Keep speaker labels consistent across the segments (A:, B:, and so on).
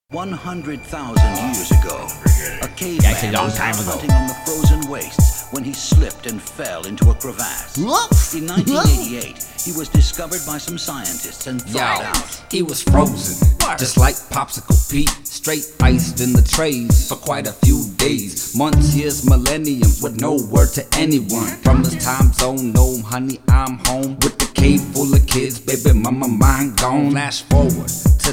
A: 100,000 years ago, a caveman was hunting on the frozen wastes when he slipped and fell into a crevasse. In 1988, he was discovered by some scientists and thawed out.
B: He was frozen, just like Popsicle Pete, straight iced in the trays for quite a few days, months, years, millennium, with no word to anyone. From his time zone, no honey, I'm home with the cave full of kids, baby mama mine gone. Flash forward to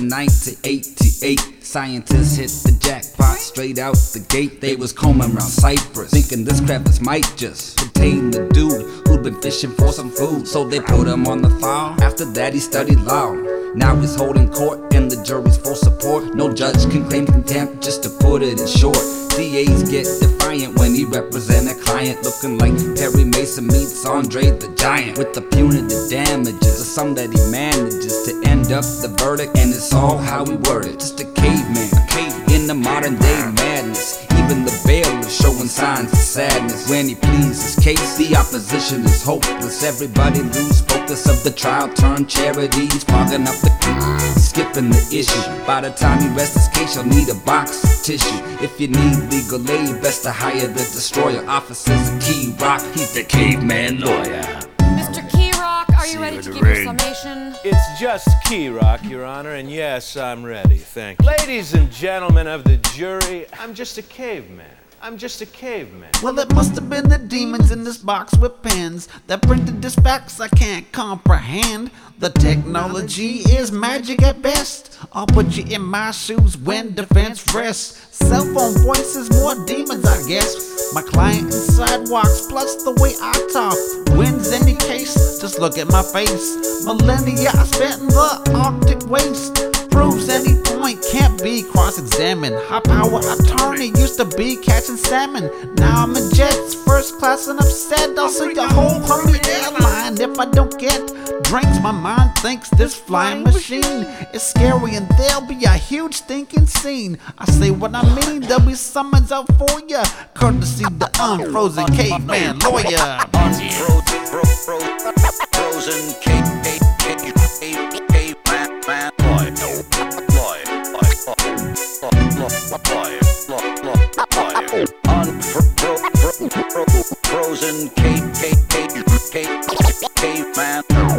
B: 1988. Scientists hit the jackpot straight out the gate. They was combing around Cyprus, thinking this crevice might just contain the dude who'd been fishing for some food. So they put him on the file. After that he studied law. Now he's holding court and the jury's full support. No judge can claim contempt, just to put it in short. DAs get defiant when he represent a client, looking like Perry Mason meets Andre the Giant, with the punitive damages of some that he manages to end up the verdict. And it's all how he worded, just a caveman, in the modern day madness. Even the bail is showing signs of sadness. When he pleads his case, the opposition is hopeless. Everybody lose focus of the trial, turn charities, fogging up the skipping the issue. By the time he rests his case, you'll need a box of tissue. If you need legal aid, best to hire the destroyer. Officer's a Key Rock, he's the caveman lawyer.
C: Mr. Key Rock, are you ready to give your summation?
D: It's just Key Rock, Your Honor, and yes, I'm ready, thank you. Ladies and gentlemen of the jury, I'm just a caveman. I'm just a caveman.
E: Well, it must have been the demons in this box with pens that printed this facts I can't comprehend. The technology is magic at best. I'll put you in my shoes when defense rests. Cell phone voices, more demons, I guess. My client inside walks, plus the way I talk wins any case. Just look at my face. Millennia I spent in the Arctic waste. Proves any point can't be cross-examined. High power attorney used to be catching salmon. Now I'm in jets, first class, and upset. I'll see the whole crummy airline if I don't get drinks. My mind thinks this flying machine is scary and there'll be a huge stinking scene. I say what I mean, there'll be summons out for ya, courtesy the unfrozen caveman lawyer.
A: Frozen caveman Frozen caveman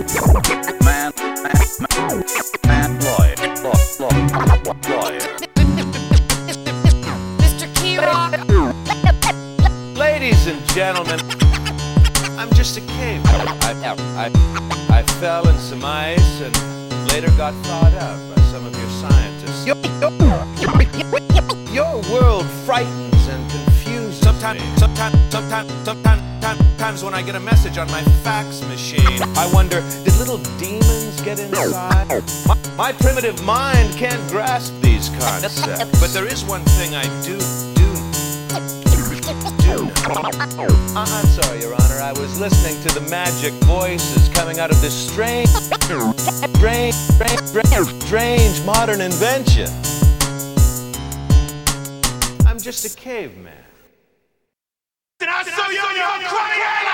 A: lawyer.
C: Mr. Key Rock.
D: Ladies and gentlemen, I'm just a caveman. I fell in some ice and later got thawed out by some of your scientists. Your world frightens and confuses me. Sometimes when I get a message on my fax machine, I wonder, did little demons get inside? My primitive mind can't grasp these concepts. But there is one thing I do know. I'm sorry, Your Honor, I was listening to the magic voices coming out of this strange modern invention. I'm just a caveman.
F: And I saw you crying!